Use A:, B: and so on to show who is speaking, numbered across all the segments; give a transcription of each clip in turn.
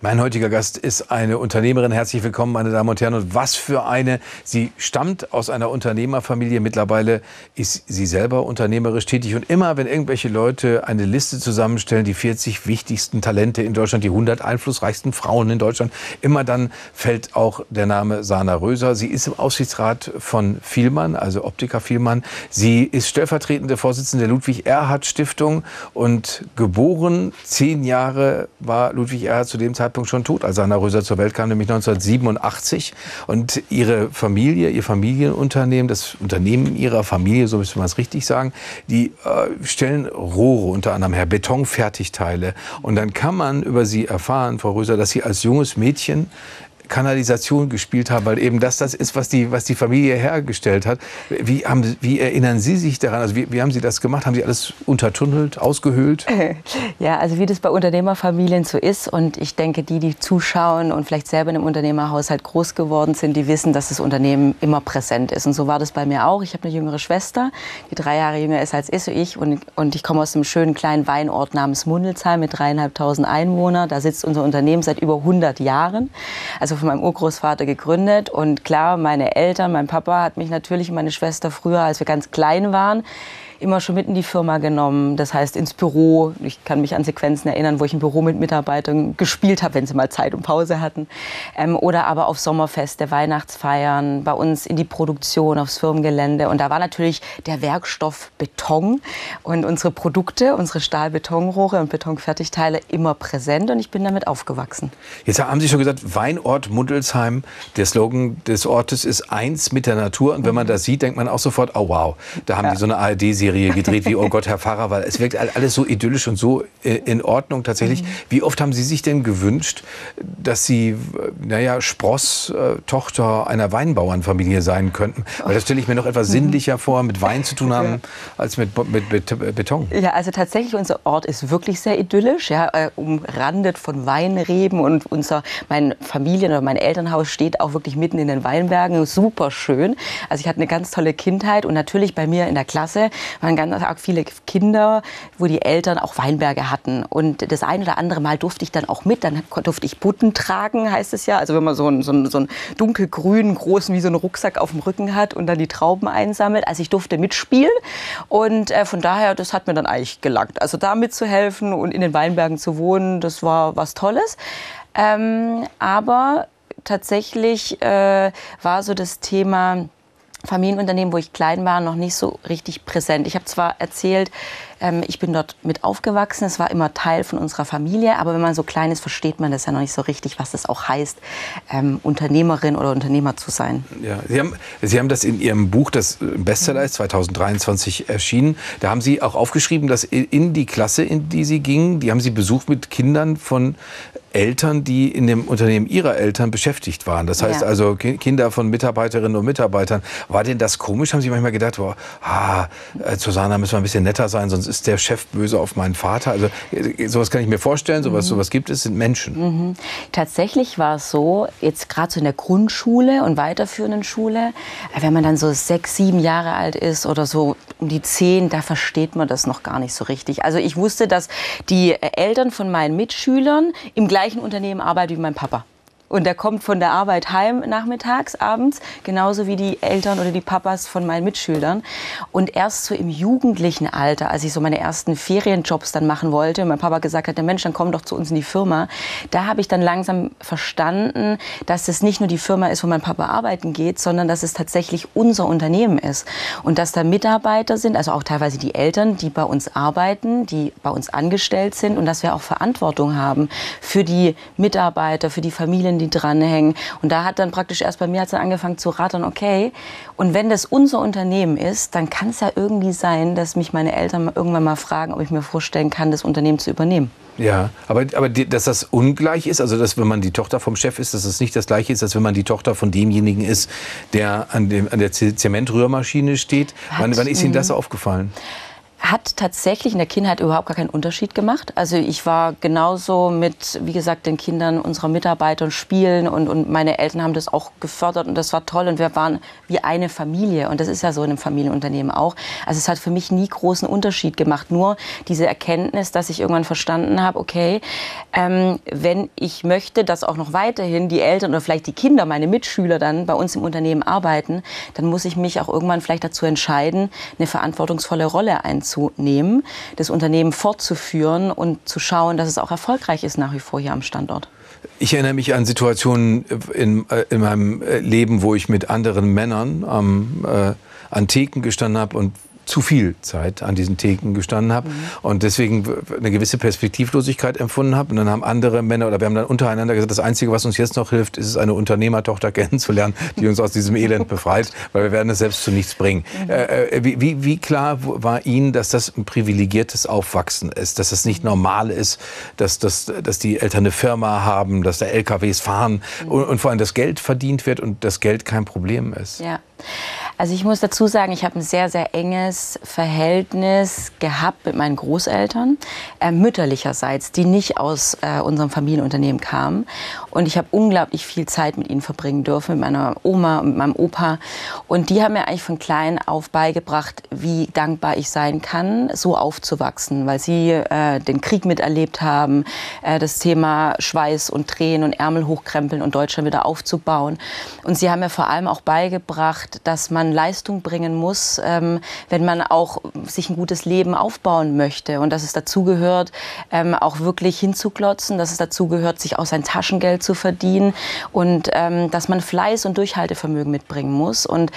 A: Mein heutiger Gast ist eine Unternehmerin. Herzlich willkommen, meine Damen und Herren. Und was für eine. Sie stammt aus einer Unternehmerfamilie. Mittlerweile ist sie selber unternehmerisch tätig. Und immer, wenn irgendwelche Leute eine Liste zusammenstellen, die 40 wichtigsten Talente in Deutschland, die 100 einflussreichsten Frauen in Deutschland, immer dann fällt auch der Name Sana Röser. Sie ist im Aufsichtsrat von Fielmann, also Optiker Fielmann. Sie ist stellvertretende Vorsitzende der Ludwig-Erhard-Stiftung und geboren. 10 Jahre war Ludwig Erhard zu dem Zeitpunkt schon tot, als Sana Röser zur Welt kam, nämlich 1987. Und ihre Familie, ihr Familienunternehmen, das Unternehmen ihrer Familie, so müsste man es richtig sagen, die stellen Rohre unter anderem her, Betonfertigteile. Und dann kann man über sie erfahren, Frau Röser, dass sie als junges Mädchen Kanalisation gespielt haben, weil eben das ist, was die Familie hergestellt hat. Wie erinnern Sie sich daran? Also wie haben Sie das gemacht? Haben Sie alles untertunnelt, ausgehöhlt?
B: Ja, also wie das bei Unternehmerfamilien so ist. Und ich denke, die zuschauen und vielleicht selber in einem Unternehmerhaushalt groß geworden sind, die wissen, dass das Unternehmen immer präsent ist. Und so war das bei mir auch. Ich habe eine jüngere Schwester, die 3 Jahre jünger ist als ich. Und ich komme aus einem schönen kleinen Weinort namens Mundelsheim mit 3.500 Einwohnern. Da sitzt unser Unternehmen seit über 100 Jahren. Also von meinem Urgroßvater gegründet. Und klar, meine Eltern, mein Papa hat mich natürlich und meine Schwester früher, als wir ganz klein waren, immer schon mit in die Firma genommen. Das heißt ins Büro. Ich kann mich an Sequenzen erinnern, wo ich im Büro mit Mitarbeitern gespielt habe, wenn sie mal Zeit und Pause hatten. Oder aber auf Sommerfeste, Weihnachtsfeiern, bei uns in die Produktion, aufs Firmengelände. Und da war natürlich der Werkstoff Beton und unsere Produkte, unsere Stahlbetonrohre und Betonfertigteile immer präsent. Und ich bin damit aufgewachsen.
A: Jetzt haben Sie schon gesagt, Weinort Mundelsheim. Der Slogan des Ortes ist eins mit der Natur. Und wenn man das sieht, denkt man auch sofort, oh wow, da haben die so eine ARD-Serie gedreht wie Oh Gott, Herr Pfarrer, weil es wirkt alles so idyllisch und so in Ordnung tatsächlich. Wie oft haben Sie sich denn gewünscht, dass Sie, Spross, Tochter einer Weinbauernfamilie sein könnten? Weil das stelle ich mir noch etwas sinnlicher vor, mit Wein zu tun haben, als mit Beton.
B: Ja, also tatsächlich, unser Ort ist wirklich sehr idyllisch, umrandet von Weinreben und mein Familien- oder mein Elternhaus steht auch wirklich mitten in den Weinbergen, super schön. Also ich hatte eine ganz tolle Kindheit und natürlich bei mir in der Klasse waren ganz arg viele Kinder, wo die Eltern auch Weinberge hatten. Und das ein oder andere Mal durfte ich dann auch mit. Dann durfte ich Butten tragen, heißt es ja. Also wenn man so einen dunkelgrünen, großen, wie so einen Rucksack auf dem Rücken hat und dann die Trauben einsammelt. Also ich durfte mitspielen. Und von daher, das hat mir dann eigentlich gelangt. Also da mitzuhelfen und in den Weinbergen zu wohnen, das war was Tolles. Aber tatsächlich war so das Thema Familienunternehmen, wo ich klein war, noch nicht so richtig präsent. Ich habe zwar erzählt, ich bin dort mit aufgewachsen, es war immer Teil von unserer Familie, aber wenn man so klein ist, versteht man das ja noch nicht so richtig, was das auch heißt, Unternehmerin oder Unternehmer zu sein.
A: Ja, Sie haben das in Ihrem Buch, das Bestseller ist, 2023 erschienen, da haben Sie auch aufgeschrieben, dass in die Klasse, in die Sie gingen, die haben Sie besucht mit Kindern von Eltern, die in dem Unternehmen ihrer Eltern beschäftigt waren. Das heißt also Kinder von Mitarbeiterinnen und Mitarbeitern. War denn das komisch? Haben Sie manchmal gedacht, zu Sana müssen wir ein bisschen netter sein, sonst ist der Chef böse auf meinen Vater? Also sowas kann ich mir vorstellen, sowas gibt es, sind Menschen.
B: Tatsächlich war es so, jetzt gerade so in der Grundschule und weiterführenden Schule, wenn man dann so 6, 7 Jahre alt ist oder so um die 10, da versteht man das noch gar nicht so richtig. Also ich wusste, dass die Eltern von meinen Mitschülern im gleichen Unternehmen arbeiten wie mein Papa. Und der kommt von der Arbeit heim nachmittags, abends, genauso wie die Eltern oder die Papas von meinen Mitschülern. Und erst so im jugendlichen Alter, als ich so meine ersten Ferienjobs dann machen wollte, und mein Papa gesagt hat, der Mensch, dann komm doch zu uns in die Firma. Da habe ich dann langsam verstanden, dass es nicht nur die Firma ist, wo mein Papa arbeiten geht, sondern dass es tatsächlich unser Unternehmen ist. Und dass da Mitarbeiter sind, also auch teilweise die Eltern, die bei uns arbeiten, die bei uns angestellt sind und dass wir auch Verantwortung haben für die Mitarbeiter, für die Familien, die dranhängen. Und da hat dann praktisch erst bei mir hat's dann angefangen zu rattern, okay, und wenn das unser Unternehmen ist, dann kann es ja irgendwie sein, dass mich meine Eltern irgendwann mal fragen, ob ich mir vorstellen kann, das Unternehmen zu übernehmen.
A: Ja, aber dass das ungleich ist, also dass wenn man die Tochter vom Chef ist, dass es nicht das Gleiche ist, als wenn man die Tochter von demjenigen ist, der an der Zementrührmaschine steht. Wann ist Ihnen das aufgefallen?
B: hat tatsächlich in der Kindheit überhaupt gar keinen Unterschied gemacht. Also ich war genauso mit, wie gesagt, den Kindern unserer Mitarbeiter spielen und meine Eltern haben das auch gefördert und das war toll und wir waren wie eine Familie und das ist ja so in einem Familienunternehmen auch. Also es hat für mich nie großen Unterschied gemacht, nur diese Erkenntnis, dass ich irgendwann verstanden habe, okay, wenn ich möchte, dass auch noch weiterhin die Eltern oder vielleicht die Kinder, meine Mitschüler dann bei uns im Unternehmen arbeiten, dann muss ich mich auch irgendwann vielleicht dazu entscheiden, eine verantwortungsvolle Rolle einzunehmen, das Unternehmen fortzuführen und zu schauen, dass es auch erfolgreich ist nach wie vor hier am Standort.
A: Ich erinnere mich an Situationen in meinem Leben, wo ich mit anderen Männern an Theken gestanden habe und zu viel Zeit an diesen Theken gestanden habe und deswegen eine gewisse Perspektivlosigkeit empfunden habe. Und dann haben andere Männer oder wir haben dann untereinander gesagt, das Einzige, was uns jetzt noch hilft, ist es, eine Unternehmertochter kennenzulernen, die uns aus diesem Elend befreit, weil wir werden es selbst zu nichts bringen. Wie klar war Ihnen, dass das ein privilegiertes Aufwachsen ist, dass es nicht normal ist, dass die Eltern eine Firma haben, dass da LKWs fahren und vor allem das Geld verdient wird und das Geld kein Problem ist?
B: Ja. Also ich muss dazu sagen, ich habe ein sehr, sehr enges Verhältnis gehabt mit meinen Großeltern, mütterlicherseits, die nicht aus unserem Familienunternehmen kamen. Und ich habe unglaublich viel Zeit mit ihnen verbringen dürfen, mit meiner Oma und mit meinem Opa. Und die haben mir eigentlich von klein auf beigebracht, wie dankbar ich sein kann, so aufzuwachsen, weil sie den Krieg miterlebt haben, das Thema Schweiß und Tränen und Ärmel hochkrempeln und Deutschland wieder aufzubauen. Und sie haben mir vor allem auch beigebracht, dass man Leistung bringen muss, wenn man auch sich ein gutes Leben aufbauen möchte. Und dass es dazu gehört, auch wirklich hinzuklotzen, dass es dazu gehört, sich auch sein Taschengeld zu verdienen und dass man Fleiß und Durchhaltevermögen mitbringen muss. Und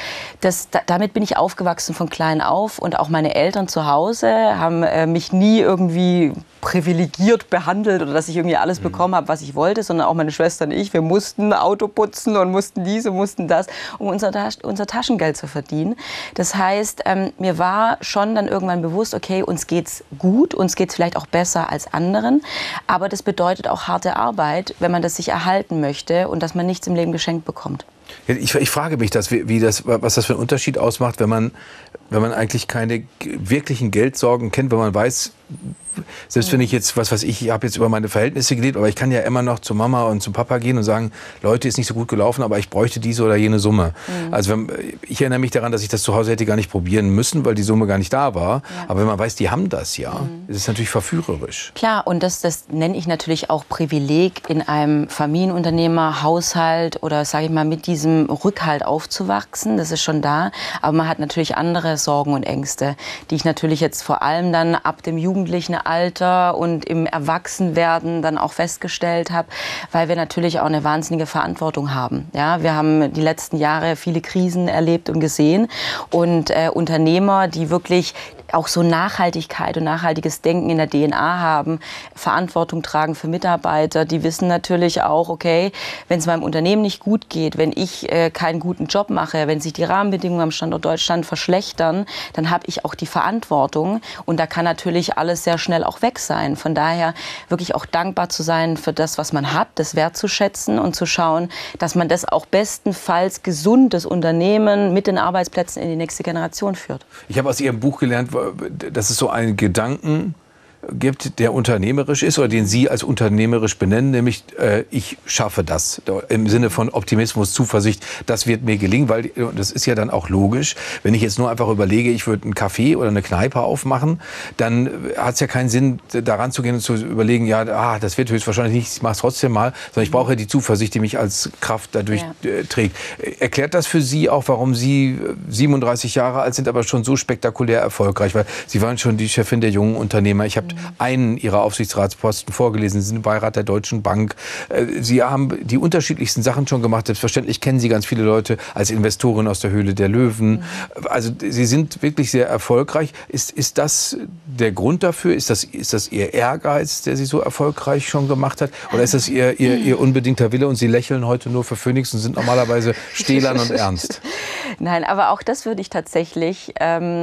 B: damit bin ich aufgewachsen von klein auf. Und auch meine Eltern zu Hause haben mich nie irgendwie privilegiert behandelt oder dass ich irgendwie alles bekommen habe, was ich wollte, sondern auch meine Schwester und ich. Wir mussten Auto putzen und mussten dies und mussten das, um unser Taschengeld zu verdienen. Das heißt, mir war schon dann irgendwann bewusst, okay, uns geht's gut, uns geht's vielleicht auch besser als anderen, aber das bedeutet auch harte Arbeit, wenn man das sich erhalten möchte und dass man nichts im Leben geschenkt bekommt.
A: Ich frage mich, was das für einen Unterschied ausmacht, wenn man eigentlich keine wirklichen Geldsorgen kennt, wenn man weiß, selbst wenn ich jetzt, ich habe jetzt über meine Verhältnisse gelebt, aber ich kann ja immer noch zu Mama und zu Papa gehen und sagen, Leute, ist nicht so gut gelaufen, aber ich bräuchte diese oder jene Summe. Also ich erinnere mich daran, dass ich das zu Hause hätte gar nicht probieren müssen, weil die Summe gar nicht da war. Ja. Aber wenn man weiß, die haben das ja, ist es natürlich verführerisch.
B: Klar, und das nenne ich natürlich auch Privileg, in einem Familienunternehmer, Haushalt oder sage ich mal mit diesem Rückhalt aufzuwachsen. Das ist schon da. Aber man hat natürlich andere Sorgen und Ängste, die ich natürlich jetzt vor allem dann ab dem jugendlichen Alter und im Erwachsenwerden dann auch festgestellt habe, weil wir natürlich auch eine wahnsinnige Verantwortung haben. Ja, wir haben die letzten Jahre viele Krisen erlebt und gesehen und Unternehmer, die wirklich auch so Nachhaltigkeit und nachhaltiges Denken in der DNA haben, Verantwortung tragen für Mitarbeiter, die wissen natürlich auch, okay, wenn es meinem Unternehmen nicht gut geht, wenn ich keinen guten Job mache, wenn sich die Rahmenbedingungen am Standort Deutschland verschlechtern, dann habe ich auch die Verantwortung und da kann natürlich alles sehr schnell auch weg sein. Von daher wirklich auch dankbar zu sein für das, was man hat, das wertzuschätzen und zu schauen, dass man das auch bestenfalls gesundes Unternehmen mit den Arbeitsplätzen in die nächste Generation führt.
A: Ich habe aus Ihrem Buch gelernt, dass es so einen Gedanken gibt, der unternehmerisch ist oder den Sie als unternehmerisch benennen, nämlich ich schaffe das im Sinne von Optimismus, Zuversicht, das wird mir gelingen, weil das ist ja dann auch logisch. Wenn ich jetzt nur einfach überlege, ich würde einen Café oder eine Kneipe aufmachen, dann hat es ja keinen Sinn, daran zu gehen und zu überlegen, ja, das wird höchstwahrscheinlich nicht, ich mache es trotzdem mal, sondern ich brauche die Zuversicht, die mich als Kraft dadurch trägt. Erklärt das für Sie auch, warum Sie 37 Jahre alt sind, aber schon so spektakulär erfolgreich? Weil Sie waren schon die Chefin der jungen Unternehmer. Ich habe einen Ihrer Aufsichtsratsposten vorgelesen. Sie sind Beirat der Deutschen Bank. Sie haben die unterschiedlichsten Sachen schon gemacht. Selbstverständlich kennen Sie ganz viele Leute als Investorin aus der Höhle der Löwen. Also Sie sind wirklich sehr erfolgreich. Ist das der Grund dafür? Ist das Ihr Ehrgeiz, der Sie so erfolgreich schon gemacht hat? Oder ist das Ihr unbedingter Wille und Sie lächeln heute nur für Phoenix und sind normalerweise stählern und ernst?
B: Nein, aber auch das würde ich tatsächlich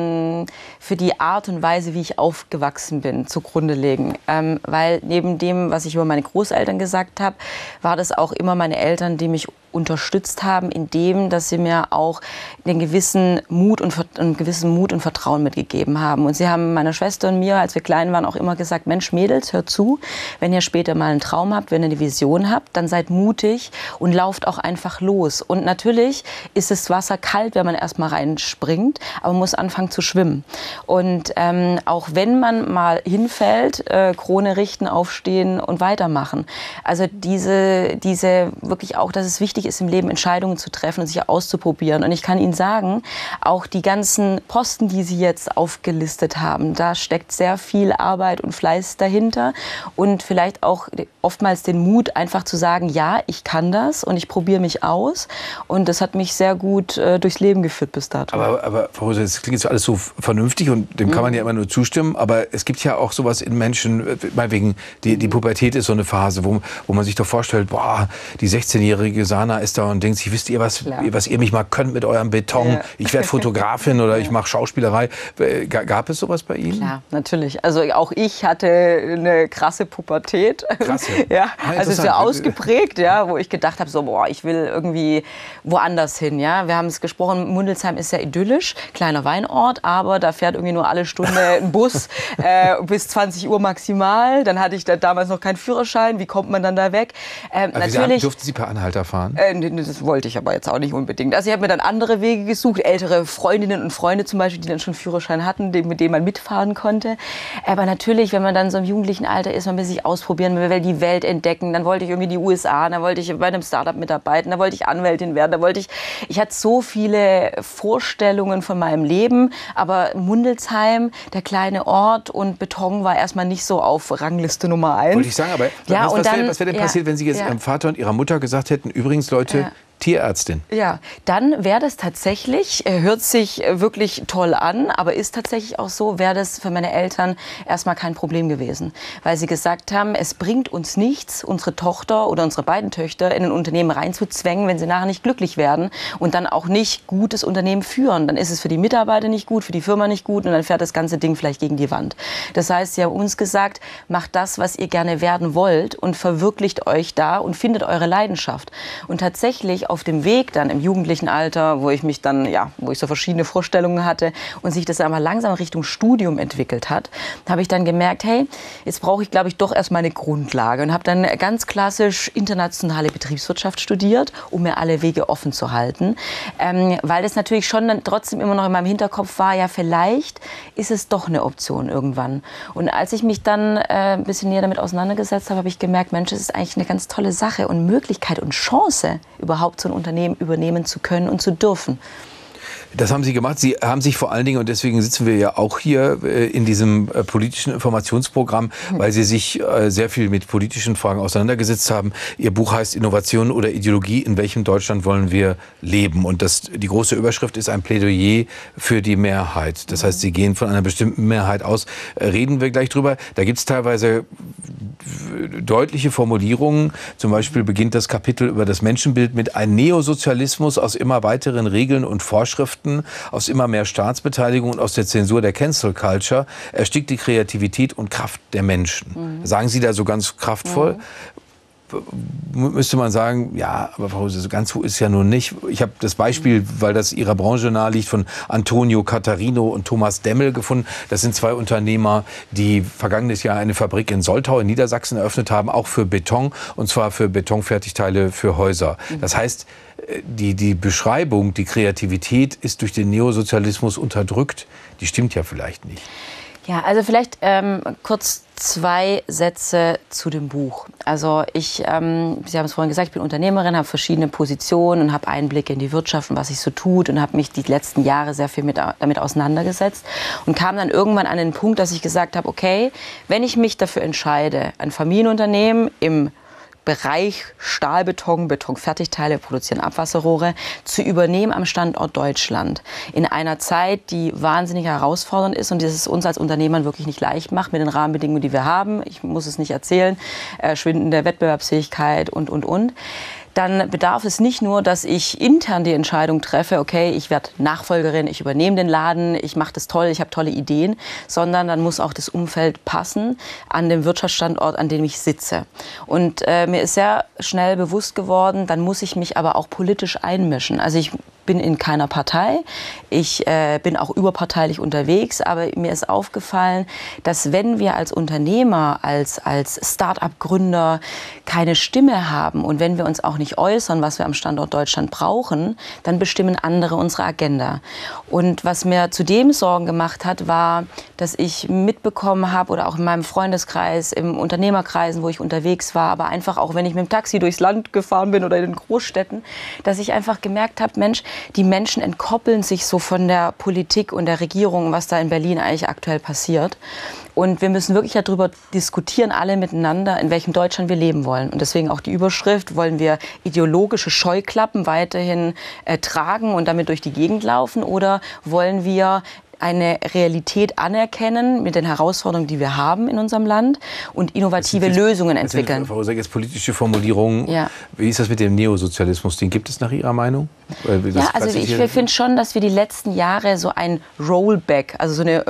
B: für die Art und Weise, wie ich aufgewachsen bin, zugrunde legen. Weil neben dem, was ich über meine Großeltern gesagt habe, war das auch immer meine Eltern, die mich unterstützt haben, indem, dass sie mir auch einen gewissen Mut und Vertrauen mitgegeben haben. Und sie haben meiner Schwester und mir, als wir klein waren, auch immer gesagt, Mensch, Mädels, hört zu, wenn ihr später mal einen Traum habt, wenn ihr eine Vision habt, dann seid mutig und lauft auch einfach los. Und natürlich ist das Wasser kalt, wenn man erst mal reinspringt, aber man muss anfangen zu schwimmen. Und auch wenn man mal hinfällt, Krone richten, aufstehen und weitermachen. Also diese wirklich auch, dass es wichtig ist, im Leben Entscheidungen zu treffen und sich auszuprobieren. Und ich kann Ihnen sagen, auch die ganzen Posten, die Sie jetzt aufgelistet haben, da steckt sehr viel Arbeit und Fleiß dahinter und vielleicht auch oftmals den Mut, einfach zu sagen, ja, ich kann das und ich probiere mich aus. Und das hat mich sehr gut durchs Leben geführt bis dato.
A: Aber Frau Rose, das klingt jetzt alles so vernünftig und dem kann man ja immer nur zustimmen. Aber es gibt ja auch sowas in Menschen, meinetwegen, die Pubertät ist so eine Phase, wo man sich doch vorstellt, boah, die 16-jährige Sana ist da und denkt sich, wisst ihr, was ihr mich mal könnt mit eurem Beton? Ja. Ich werde Fotografin oder ich mache Schauspielerei. Gab es sowas bei Ihnen?
B: Klar, natürlich. Also auch ich hatte eine krasse Pubertät.
A: Krasse?
B: Ja, also so ausgeprägt, ja, wo ich gedacht habe, so, boah, ich will irgendwie woanders hin. Ja. Wir haben es gesprochen, Mundelsheim ist ja idyllisch, kleiner Weinort, aber da fährt irgendwie nur alle Stunde ein Bus bis 20 Uhr maximal. Dann hatte ich da damals noch keinen Führerschein. Wie kommt man dann da weg?
A: Natürlich durften Sie per Anhalter fahren?
B: Das wollte ich aber jetzt auch nicht unbedingt. Also ich habe mir dann andere Wege gesucht, ältere Freundinnen und Freunde zum Beispiel, die dann schon Führerschein hatten, mit denen man mitfahren konnte. Aber natürlich, wenn man dann so im jugendlichen Alter ist, man will sich ausprobieren, man will die Welt entdecken. Dann wollte ich irgendwie die USA, dann wollte ich bei einem Startup mitarbeiten, dann wollte ich Anwältin werden, ich hatte so viele Vorstellungen von meinem Leben, aber Mundelsheim, der kleine Ort und Beton war erstmal nicht so auf Rangliste Nummer 1.
A: Wollte ich sagen, aber was wäre denn passiert, wenn Sie jetzt Ihrem Vater und Ihrer Mutter gesagt hätten, übrigens Leute, Tierärztin?
B: Ja, dann wäre das tatsächlich, hört sich wirklich toll an, aber ist tatsächlich auch so, wäre das für meine Eltern erstmal kein Problem gewesen. Weil sie gesagt haben, es bringt uns nichts, unsere Tochter oder unsere beiden Töchter in ein Unternehmen reinzuzwängen, wenn sie nachher nicht glücklich werden und dann auch nicht gutes Unternehmen führen. Dann ist es für die Mitarbeiter nicht gut, für die Firma nicht gut und dann fährt das ganze Ding vielleicht gegen die Wand. Das heißt, sie haben uns gesagt, macht das, was ihr gerne werden wollt und verwirklicht euch da und findet eure Leidenschaft. Und tatsächlich auf dem Weg dann im jugendlichen Alter, wo ich mich dann, wo ich so verschiedene Vorstellungen hatte und sich das aber langsam Richtung Studium entwickelt hat, habe ich dann gemerkt, hey, jetzt brauche ich, glaube ich, doch erstmal eine Grundlage und habe dann ganz klassisch internationale Betriebswirtschaft studiert, um mir alle Wege offen zu halten, weil das natürlich schon dann trotzdem immer noch in meinem Hinterkopf war, ja, vielleicht ist es doch eine Option irgendwann. Und als ich mich dann ein bisschen näher damit auseinandergesetzt habe, habe ich gemerkt, Mensch, das ist eigentlich eine ganz tolle Sache und Möglichkeit und Chance, überhaupt so ein Unternehmen übernehmen zu können und zu dürfen.
A: Das haben Sie gemacht. Sie haben sich vor allen Dingen, und deswegen sitzen wir ja auch hier in diesem politischen Informationsprogramm, weil Sie sich sehr viel mit politischen Fragen auseinandergesetzt haben. Ihr Buch heißt Innovation oder Ideologie, in welchem Deutschland wollen wir leben? Und die große Überschrift ist ein Plädoyer für die Mehrheit. Das heißt, Sie gehen von einer bestimmten Mehrheit aus. Reden wir gleich drüber. Da gibt es teilweise deutliche Formulierungen. Zum Beispiel beginnt das Kapitel über das Menschenbild mit einem Neosozialismus aus immer weiteren Regeln und Vorschriften, aus immer mehr Staatsbeteiligung und aus der Zensur der Cancel Culture erstickt die Kreativität und Kraft der Menschen. Sagen Sie da so ganz kraftvoll? Müsste man sagen, ja, aber Frau Rose, so ganz so ist ja nun nicht. Ich habe das Beispiel, weil das Ihrer Branche nahe liegt, von Antonio Cattarino und Thomas Demmel gefunden. Das sind zwei Unternehmer, die vergangenes Jahr eine Fabrik in Soltau in Niedersachsen eröffnet haben, auch für Beton, und zwar für Betonfertigteile für Häuser. Das heißt, die Beschreibung, die Kreativität ist durch den Neosozialismus unterdrückt, die stimmt ja vielleicht nicht.
B: Ja, also vielleicht kurz 2 Sätze zu dem Buch. Also Sie haben es vorhin gesagt, ich bin Unternehmerin, habe verschiedene Positionen und habe Einblicke in die Wirtschaft und was sich so tut und habe mich die letzten Jahre sehr viel damit auseinandergesetzt und kam dann irgendwann an den Punkt, dass ich gesagt habe, okay, wenn ich mich dafür entscheide, ein Familienunternehmen im Bereich Stahlbeton, Betonfertigteile, produzieren Abwasserrohre, zu übernehmen am Standort Deutschland. In einer Zeit, die wahnsinnig herausfordernd ist und die es uns als Unternehmern wirklich nicht leicht macht mit den Rahmenbedingungen, die wir haben. Ich muss es nicht erzählen, schwindende Wettbewerbsfähigkeit und. dann bedarf es nicht nur, dass ich intern die Entscheidung treffe, okay, ich werde Nachfolgerin, ich übernehme den Laden, ich mache das toll, ich habe tolle Ideen, sondern dann muss auch das Umfeld passen an dem Wirtschaftsstandort, an dem ich sitze. Und mir ist sehr schnell bewusst geworden, dann muss ich mich aber auch politisch einmischen. Also ich bin in keiner Partei, ich bin auch überparteilich unterwegs, aber mir ist aufgefallen, dass wenn wir als Unternehmer, als Start-up-Gründer keine Stimme haben und wenn wir uns auch nicht äußern, was wir am Standort Deutschland brauchen, dann bestimmen andere unsere Agenda. Und was mir zudem Sorgen gemacht hat, war, dass ich mitbekommen habe oder auch in meinem Freundeskreis, im Unternehmerkreisen, wo ich unterwegs war, aber einfach auch, wenn ich mit dem Taxi durchs Land gefahren bin oder in den Großstädten, dass ich einfach gemerkt habe, Mensch, die Menschen entkoppeln sich so von der Politik und der Regierung, was da in Berlin eigentlich aktuell passiert. Und wir müssen wirklich darüber diskutieren, alle miteinander, in welchem Deutschland wir leben wollen. Und deswegen auch die Überschrift, wollen wir ideologische Scheuklappen weiterhin tragen und damit durch die Gegend laufen oder wollen wir eine Realität anerkennen mit den Herausforderungen, die wir haben in unserem Land und innovative Lösungen entwickeln.
A: Frau Rosa, jetzt politische Formulierungen. Ja. Wie ist das mit dem Neosozialismus? Den gibt es nach Ihrer Meinung?
B: Ja, also ich finde schon, dass wir die letzten Jahre so ein Rollback, also so eine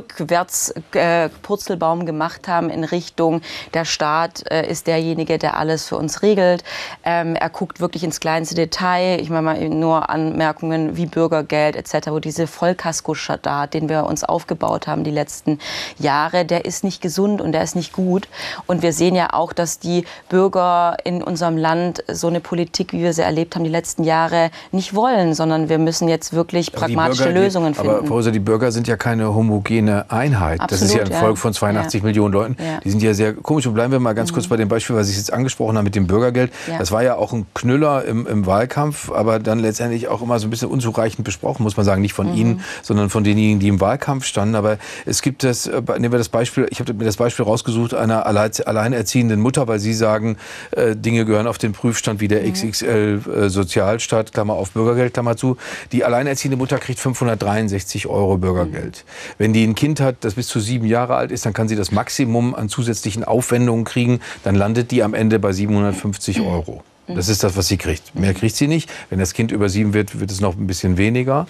B: Rückwärts-Purzelbaum gemacht haben in Richtung, der Staat ist derjenige, der alles für uns regelt. Er guckt wirklich ins kleinste Detail. Ich meine mal nur Anmerkungen wie Bürgergeld etc., wo diese Vollkaskostaat, den wir uns aufgebaut haben die letzten Jahre, der ist nicht gesund und der ist nicht gut. Und wir sehen ja auch, dass die Bürger in unserem Land so eine Politik, wie wir sie erlebt haben die letzten Jahre, nicht wollen, sondern wir müssen jetzt wirklich pragmatische Lösungen finden.
A: Aber Frau Rosa, die Bürger sind ja keine homogene Einheit.
B: Absolut,
A: das ist ja ein Volk von 82 Millionen Leuten.
B: Ja.
A: Die sind ja sehr komisch. Und bleiben wir mal ganz kurz bei dem Beispiel, was ich jetzt angesprochen habe mit dem Bürgergeld. Ja. Das war ja auch ein Knüller im Wahlkampf, aber dann letztendlich auch immer so ein bisschen unzureichend besprochen, muss man sagen. Nicht von Ihnen, sondern von denjenigen, die im Wahlkampf standen. Aber es gibt das, nehmen wir das Beispiel, ich habe mir das Beispiel rausgesucht, einer alleinerziehenden Mutter, weil Sie sagen, Dinge gehören auf den Prüfstand wie der XXL Sozialstaat, Klammer auf Bürgergeld, Klammer zu. Die alleinerziehende Mutter kriegt 563 € Bürgergeld. Wenn die ein Kind hat, das bis zu 7 Jahre alt ist, dann kann sie das Maximum an zusätzlichen Aufwendungen kriegen. Dann landet die am Ende bei 750 €. Das ist das, was sie kriegt. Mehr kriegt sie nicht. Wenn das Kind über 7 wird, wird es noch ein bisschen weniger.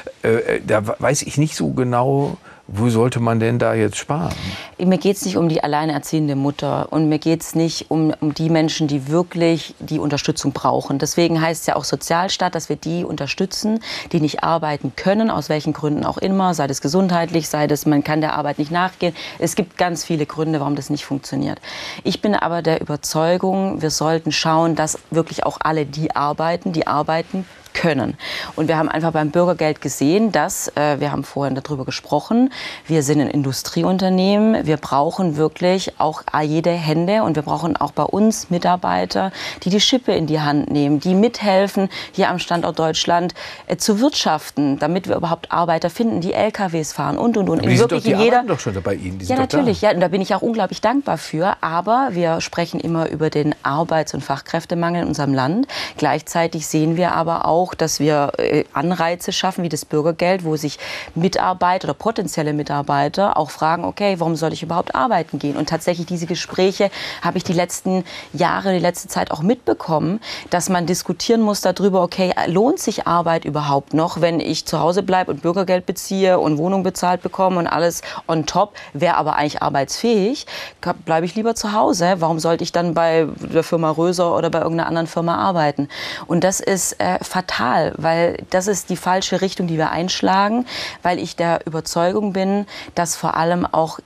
A: Da weiß ich nicht so genau, wo sollte man denn da jetzt sparen?
B: Mir geht es nicht um die alleinerziehende Mutter und mir geht es nicht um die Menschen, die wirklich die Unterstützung brauchen. Deswegen heißt es ja auch Sozialstaat, dass wir die unterstützen, die nicht arbeiten können, aus welchen Gründen auch immer, sei das gesundheitlich, sei das, man kann der Arbeit nicht nachgehen. Es gibt ganz viele Gründe, warum das nicht funktioniert. Ich bin aber der Überzeugung, wir sollten schauen, dass wirklich auch alle die arbeiten können. Und wir haben einfach beim Bürgergeld gesehen, dass, wir haben vorhin darüber gesprochen, wir sind ein Industrieunternehmen, wir brauchen wirklich auch jede Hände und wir brauchen auch bei uns Mitarbeiter, die die Schippe in die Hand nehmen, die mithelfen, hier am Standort Deutschland zu wirtschaften, damit wir überhaupt Arbeiter finden, die LKWs fahren und.
A: Aber die sind doch, die arbeiten doch schon bei Ihnen.
B: Ja, natürlich, ja, und da bin ich auch unglaublich dankbar für, aber wir sprechen immer über den Arbeits- und Fachkräftemangel in unserem Land. Gleichzeitig sehen wir aber auch, dass wir Anreize schaffen, wie das Bürgergeld, wo sich Mitarbeiter oder potenzielle Mitarbeiter auch fragen, okay, warum soll ich überhaupt arbeiten gehen? Und tatsächlich diese Gespräche habe ich die letzten Jahre, die letzte Zeit auch mitbekommen, dass man diskutieren muss darüber, okay, lohnt sich Arbeit überhaupt noch, wenn ich zu Hause bleibe und Bürgergeld beziehe und Wohnung bezahlt bekomme und alles on top, wäre aber eigentlich arbeitsfähig, bleibe ich lieber zu Hause. Warum sollte ich dann bei der Firma Röser oder bei irgendeiner anderen Firma arbeiten? Und das ist fatal, weil das ist die falsche Richtung, die wir einschlagen, weil ich der Überzeugung bin, dass vor allem auch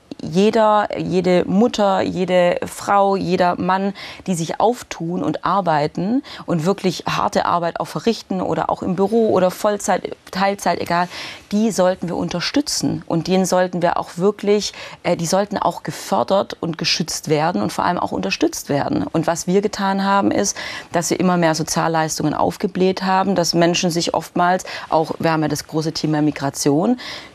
B: jede Mutter, jede Frau, jeder Mann, die sich auftun und arbeiten und wirklich harte Arbeit auch verrichten oder auch im Büro oder Vollzeit, Teilzeit, egal, die sollten wir unterstützen und denen sollten wir auch wirklich, die sollten auch gefördert und geschützt werden und vor allem auch unterstützt werden. Und was wir getan haben, ist, dass wir immer mehr Sozialleistungen aufgebläht haben, dass Menschen sich oftmals auch, wir haben ja das große Thema Migration,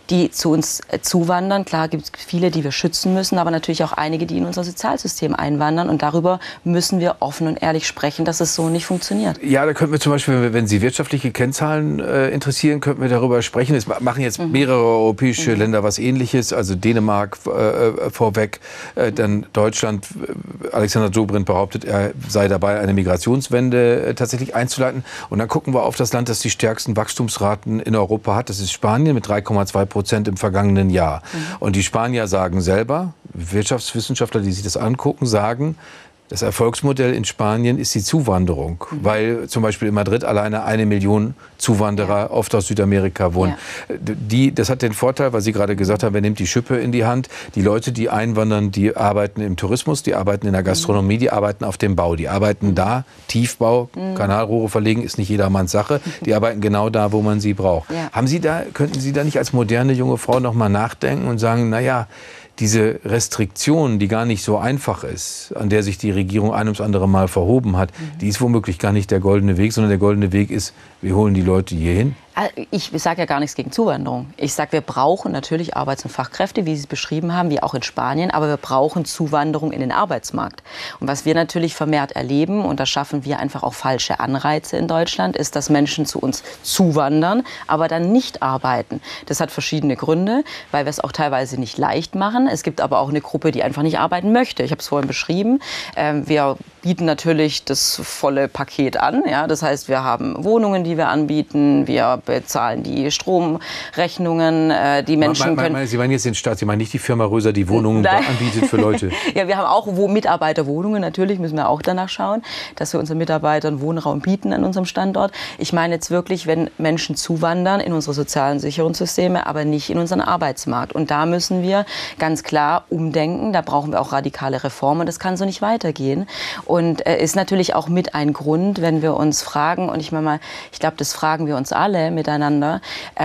B: die zu uns zuwandern. Klar gibt es viele, die wir schützen müssen, aber natürlich auch einige, die in unser Sozialsystem einwandern. Und darüber müssen wir offen und ehrlich sprechen, dass es so nicht funktioniert.
A: Ja, da könnten wir zum Beispiel, wenn Sie wirtschaftliche Kennzahlen interessieren, könnten wir darüber sprechen. Es machen jetzt mehrere europäische Länder was Ähnliches, also Dänemark vorweg, dann Deutschland. Alexander Dobrindt behauptet, er sei dabei, eine Migrationswende tatsächlich einzuleiten. Und dann gucken wir auf das Land, das die stärksten Wachstumsraten in Europa hat. Das ist Spanien mit 3,2% im vergangenen Jahr. Und die Spanier sagen selber, Wirtschaftswissenschaftler, die sich das angucken, sagen, das Erfolgsmodell in Spanien ist die Zuwanderung, weil zum Beispiel in Madrid alleine 1 Million Zuwanderer oft aus Südamerika wohnen. Ja. Das hat den Vorteil, weil Sie gerade gesagt haben, wer nimmt die Schippe in die Hand? Die Leute, die einwandern, die arbeiten im Tourismus, die arbeiten in der Gastronomie, die arbeiten auf dem Bau, die arbeiten da, Tiefbau, Kanalrohre verlegen ist nicht jedermanns Sache, die arbeiten genau da, wo man sie braucht. Ja. Könnten Sie da nicht als moderne junge Frau noch mal nachdenken und sagen, naja, diese Restriktion, die gar nicht so einfach ist, an der sich die Regierung ein ums andere Mal verhoben hat, die ist womöglich gar nicht der goldene Weg, sondern der goldene Weg ist, wir holen die Leute hier hin.
B: Ich sage ja gar nichts gegen Zuwanderung. Ich sage, wir brauchen natürlich Arbeits- und Fachkräfte, wie Sie es beschrieben haben, wie auch in Spanien. Aber wir brauchen Zuwanderung in den Arbeitsmarkt. Und was wir natürlich vermehrt erleben, und da schaffen wir einfach auch falsche Anreize in Deutschland, ist, dass Menschen zu uns zuwandern, aber dann nicht arbeiten. Das hat verschiedene Gründe, weil wir es auch teilweise nicht leicht machen. Es gibt aber auch eine Gruppe, die einfach nicht arbeiten möchte. Ich habe es vorhin beschrieben. Wir bieten natürlich das volle Paket an. Ja? Das heißt, wir haben Wohnungen, die wir anbieten. Wir bezahlen die Stromrechnungen. Die Menschen können...
A: Sie meinen jetzt den Staat, Sie meinen nicht die Firma Röser, die Wohnungen anbietet für Leute?
B: Ja, wir haben auch Mitarbeiterwohnungen. Natürlich müssen wir auch danach schauen, dass wir unseren Mitarbeitern Wohnraum bieten an unserem Standort. Ich meine jetzt wirklich, wenn Menschen zuwandern in unsere sozialen Sicherungssysteme, aber nicht in unseren Arbeitsmarkt. Und da müssen wir ganz klar umdenken. Da brauchen wir auch radikale Reformen. Das kann so nicht weitergehen. Und ist natürlich auch mit ein Grund, wenn wir uns fragen, und ich glaube, das fragen wir uns alle miteinander,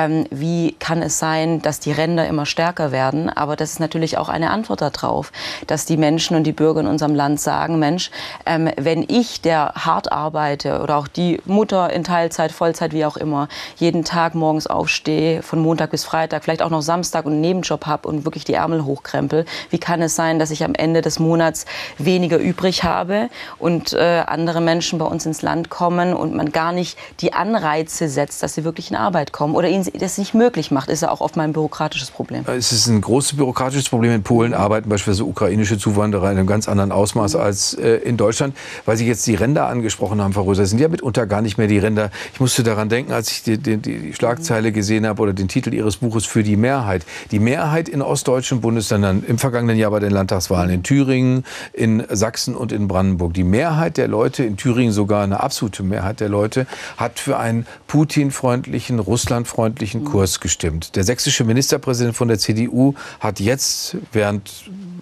B: wie kann es sein, dass die Ränder immer stärker werden? Aber das ist natürlich auch eine Antwort darauf, dass die Menschen und die Bürger in unserem Land sagen, Mensch, wenn ich, der hart arbeite, oder auch die Mutter in Teilzeit, Vollzeit, wie auch immer, jeden Tag morgens aufstehe, von Montag bis Freitag, vielleicht auch noch Samstag und einen Nebenjob habe und wirklich die Ärmel hochkrempel, wie kann es sein, dass ich am Ende des Monats weniger übrig habe und andere Menschen bei uns ins Land kommen und man gar nicht die Anreize setzt, dass sie wirklich in Arbeit kommen oder ihnen das nicht möglich macht, ist ja auch oft mal ein bürokratisches Problem.
A: Es ist ein großes bürokratisches Problem. In Polen arbeiten beispielsweise ukrainische Zuwanderer in einem ganz anderen Ausmaß als in Deutschland. Weil Sie jetzt die Ränder angesprochen haben, Frau Röser, sind ja mitunter gar nicht mehr die Ränder. Ich musste daran denken, als ich die Schlagzeile gesehen habe oder den Titel Ihres Buches für die Mehrheit. Die Mehrheit in ostdeutschen Bundesländern im vergangenen Jahr bei den Landtagswahlen in Thüringen, in Sachsen und in Brandenburg. Die Mehrheit der Leute, in Thüringen sogar eine absolute Mehrheit der Leute, hat für einen Putin-freundlichen, russlandfreundlichen Kurs gestimmt. Der sächsische Ministerpräsident von der CDU hat jetzt, während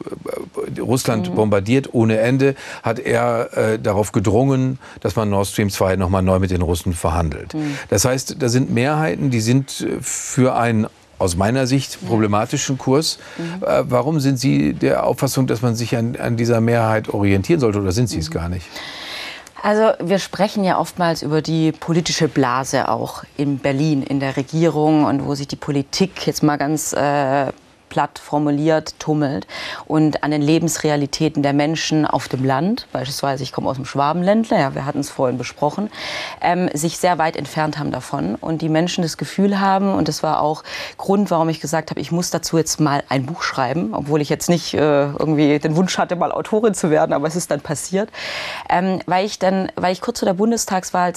A: Russland bombardiert ohne Ende, hat er darauf gedrungen, dass man Nord Stream 2 nochmal neu mit den Russen verhandelt. Das heißt, da sind Mehrheiten, die sind für einen aus meiner Sicht problematischen Kurs. Warum sind Sie der Auffassung, dass man sich an dieser Mehrheit orientieren sollte, oder sind Sie es gar nicht?
B: Also wir sprechen ja oftmals über die politische Blase auch in Berlin, in der Regierung, und wo sich die Politik jetzt mal ganz platt formuliert tummelt und an den Lebensrealitäten der Menschen auf dem Land, beispielsweise ich komme aus dem Schwabenländle, ja, wir hatten es vorhin besprochen, sich sehr weit entfernt haben davon und die Menschen das Gefühl haben, und das war auch Grund, warum ich gesagt habe, ich muss dazu jetzt mal ein Buch schreiben, obwohl ich jetzt nicht irgendwie den Wunsch hatte, mal Autorin zu werden, aber es ist dann passiert, weil ich kurz vor der Bundestagswahl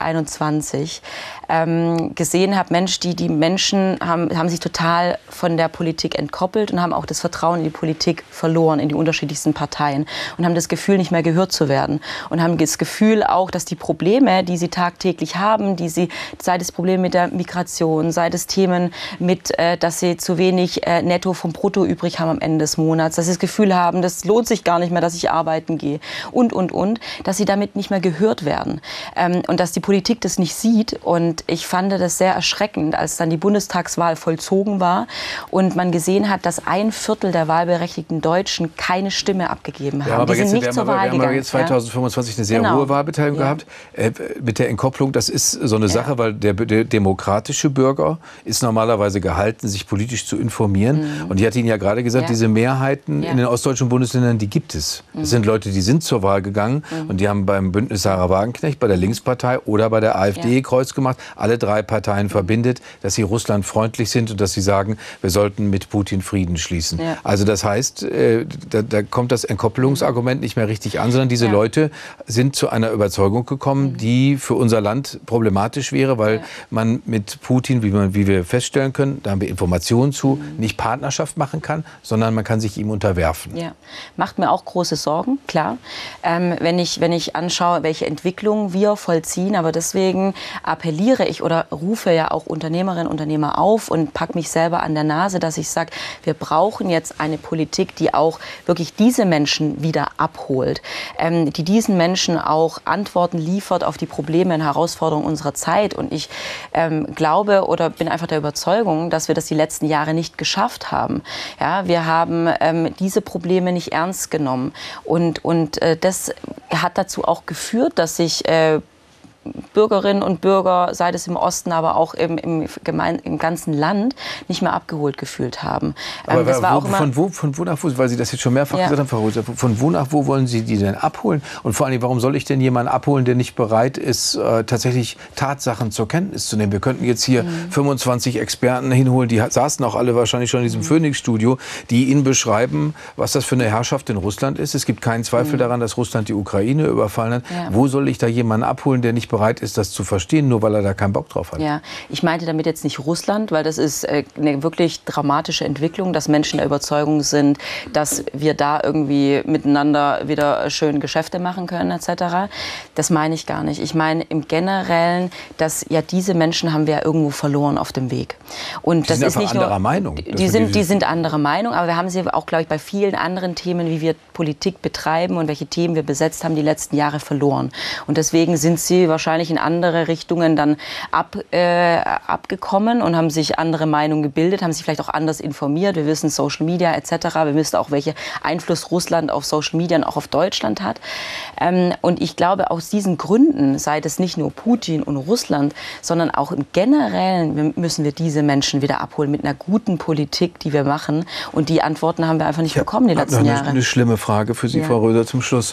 B: 2021 gesehen habe, Mensch, die Menschen haben sich total von der Politik entkoppelt und haben auch das Vertrauen in die Politik verloren, in die unterschiedlichsten Parteien, und haben das Gefühl, nicht mehr gehört zu werden, und haben das Gefühl auch, dass die Probleme, die sie tagtäglich haben, sei das Problem mit der Migration, sei das Themen mit, dass sie zu wenig netto vom Brutto übrig haben am Ende des Monats, dass sie das Gefühl haben, das lohnt sich gar nicht mehr, dass ich arbeiten gehe und, dass sie damit nicht mehr gehört werden, und dass die Politik das nicht sieht. Und ich fand das sehr erschreckend, als dann die Bundestagswahl vollzogen war und man gesehen gesehen hat, dass 1/4 der wahlberechtigten Deutschen keine Stimme abgegeben haben.
A: Aber
B: die sind nicht zur Wahl gegangen.
A: Wir haben jetzt 2025 eine sehr hohe Wahlbeteiligung gehabt. Mit der Entkopplung, das ist so eine Sache, weil der demokratische Bürger ist normalerweise gehalten, sich politisch zu informieren. Und ich hatte Ihnen ja gerade gesagt, diese Mehrheiten in den ostdeutschen Bundesländern, die gibt es. Das sind Leute, die sind zur Wahl gegangen und die haben beim Bündnis Sarah Wagenknecht, bei der Linkspartei oder bei der AfD Kreuz gemacht. Alle drei Parteien verbindet, dass sie russlandfreundlich sind und dass sie sagen, wir sollten mit Putin Frieden schließen. Ja. Also das heißt, da kommt das Entkopplungsargument nicht mehr richtig an, sondern diese Leute sind zu einer Überzeugung gekommen, die für unser Land problematisch wäre, weil man mit Putin, wie wir feststellen können, da haben wir Informationen zu, nicht Partnerschaft machen kann, sondern man kann sich ihm unterwerfen.
B: Ja, macht mir auch große Sorgen, klar. Wenn ich anschaue, welche Entwicklungen wir vollziehen, aber deswegen appelliere ich oder rufe ja auch Unternehmerinnen und Unternehmer auf und packe mich selber an der Nase, dass ich sage, wir brauchen jetzt eine Politik, die auch wirklich diese Menschen wieder abholt, die diesen Menschen auch Antworten liefert auf die Probleme und Herausforderungen unserer Zeit. Und ich glaube oder bin einfach der Überzeugung, dass wir das die letzten Jahre nicht geschafft haben. Ja, wir haben diese Probleme nicht ernst genommen. Und das hat dazu auch geführt, dass sich Bürgerinnen und Bürger, sei es im Osten, aber auch im ganzen Land, nicht mehr abgeholt gefühlt haben.
A: Aber das war von wo nach wo, weil Sie das jetzt schon mehrfach gesagt haben, Frau Röser, von wo nach wo wollen Sie die denn abholen? Und vor allem, warum soll ich denn jemanden abholen, der nicht bereit ist, tatsächlich Tatsachen zur Kenntnis zu nehmen? Wir könnten jetzt hier 25 Experten hinholen, die saßen auch alle wahrscheinlich schon in diesem Phoenix-Studio, die Ihnen beschreiben, was das für eine Herrschaft in Russland ist. Es gibt keinen Zweifel daran, dass Russland die Ukraine überfallen hat. Ja. Wo soll ich da jemanden abholen, der nicht bereit ist, das zu verstehen, nur weil er da keinen Bock drauf hat?
B: Ja, ich meinte damit jetzt nicht Russland, weil das ist eine wirklich dramatische Entwicklung, dass Menschen der Überzeugung sind, dass wir da irgendwie miteinander wieder schön Geschäfte machen können etc. Das meine ich gar nicht. Ich meine im Generellen, dass ja diese Menschen haben wir ja irgendwo verloren auf dem Weg. Und das ist nicht nur
A: anderer Meinung.
B: Die sind anderer Meinung, aber wir haben sie auch, glaube ich, bei vielen anderen Themen, wie wir Politik betreiben und welche Themen wir besetzt haben, die letzten Jahre verloren. Und deswegen sind sie wahrscheinlich in andere Richtungen dann abgekommen und haben sich andere Meinungen gebildet, haben sich vielleicht auch anders informiert. Wir wissen Social Media etc. Wir wissen auch, welchen Einfluss Russland auf Social Media und auch auf Deutschland hat. Und ich glaube, aus diesen Gründen, sei es nicht nur Putin und Russland, sondern auch im Generellen müssen wir diese Menschen wieder abholen mit einer guten Politik, die wir machen. Und die Antworten haben wir einfach nicht bekommen die letzten Jahre.
A: Eine schlimme Frage für Sie, Frau Röser, zum Schluss,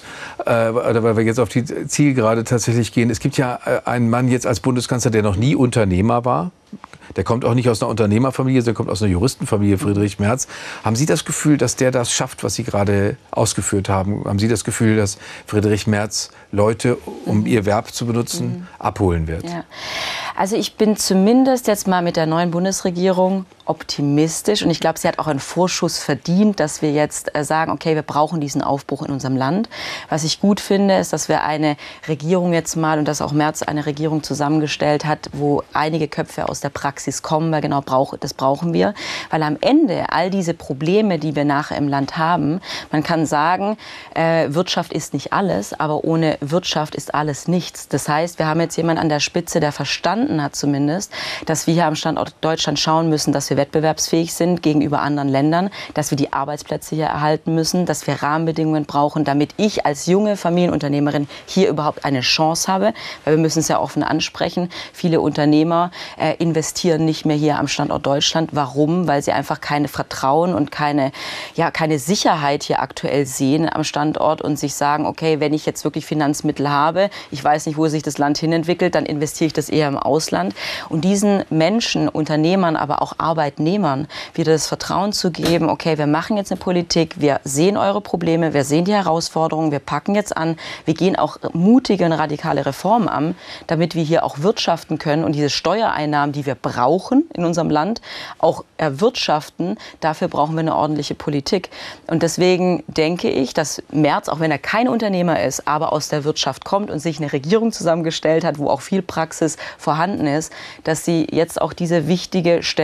A: weil wir jetzt auf die Zielgerade tatsächlich gehen. Es gibt ja einen Mann jetzt als Bundeskanzler, der noch nie Unternehmer war. Der kommt auch nicht aus einer Unternehmerfamilie, der kommt aus einer Juristenfamilie, Friedrich Merz. Haben Sie das Gefühl, dass der das schafft, was Sie gerade ausgeführt haben? Haben Sie das Gefühl, dass Friedrich Merz Leute, um Ihr Verb zu benutzen, abholen wird?
B: Ja. Also ich bin zumindest jetzt mal mit der neuen Bundesregierung optimistisch. Und ich glaube, sie hat auch einen Vorschuss verdient, dass wir jetzt sagen, okay, wir brauchen diesen Aufbruch in unserem Land. Was ich gut finde, ist, dass wir eine Regierung jetzt mal und dass auch Merz eine Regierung zusammengestellt hat, wo einige Köpfe aus der Praxis kommen, weil genau das brauchen wir. Weil am Ende all diese Probleme, die wir nachher im Land haben, man kann sagen, Wirtschaft ist nicht alles, aber ohne Wirtschaft ist alles nichts. Das heißt, wir haben jetzt jemanden an der Spitze, der verstanden hat zumindest, dass wir hier am Standort Deutschland schauen müssen, dass wir wettbewerbsfähig sind gegenüber anderen Ländern, dass wir die Arbeitsplätze hier erhalten müssen, dass wir Rahmenbedingungen brauchen, damit ich als junge Familienunternehmerin hier überhaupt eine Chance habe. Weil wir müssen es ja offen ansprechen. Viele Unternehmer investieren nicht mehr hier am Standort Deutschland. Warum? Weil sie einfach keine Vertrauen und keine Sicherheit hier aktuell sehen am Standort und sich sagen, okay, wenn ich jetzt wirklich Finanzmittel habe, ich weiß nicht, wo sich das Land hinentwickelt, dann investiere ich das eher im Ausland. Und diesen Menschen, Unternehmern, aber auch Arbeitnehmern wieder das Vertrauen zu geben, okay, wir machen jetzt eine Politik, wir sehen eure Probleme, wir sehen die Herausforderungen, wir packen jetzt an, wir gehen auch mutige und radikale Reformen an, damit wir hier auch wirtschaften können und diese Steuereinnahmen, die wir brauchen in unserem Land, auch erwirtschaften. Dafür brauchen wir eine ordentliche Politik. Und deswegen denke ich, dass Merz, auch wenn er kein Unternehmer ist, aber aus der Wirtschaft kommt und sich eine Regierung zusammengestellt hat, wo auch viel Praxis vorhanden ist, dass sie jetzt auch diese wichtige Stellschraube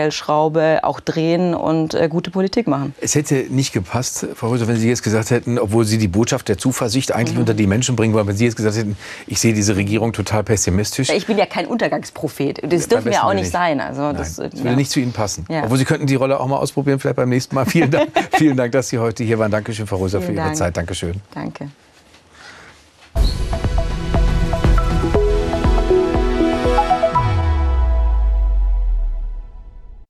B: Schraube auch drehen und gute Politik machen.
A: Es hätte nicht gepasst, Frau Röser, wenn Sie jetzt gesagt hätten, obwohl Sie die Botschaft der Zuversicht eigentlich unter die Menschen bringen wollen, wenn Sie jetzt gesagt hätten, ich sehe diese Regierung total pessimistisch.
B: Ich bin ja kein Untergangsprophet. Das dürfen wir auch nicht sein. Also das
A: würde nicht zu Ihnen passen.
B: Ja.
A: Obwohl Sie könnten die Rolle auch mal ausprobieren, vielleicht beim nächsten Mal. Vielen Dank, dass Sie heute hier waren. Dankeschön, Frau Röser, für Ihre Zeit. Dankeschön.
B: Danke.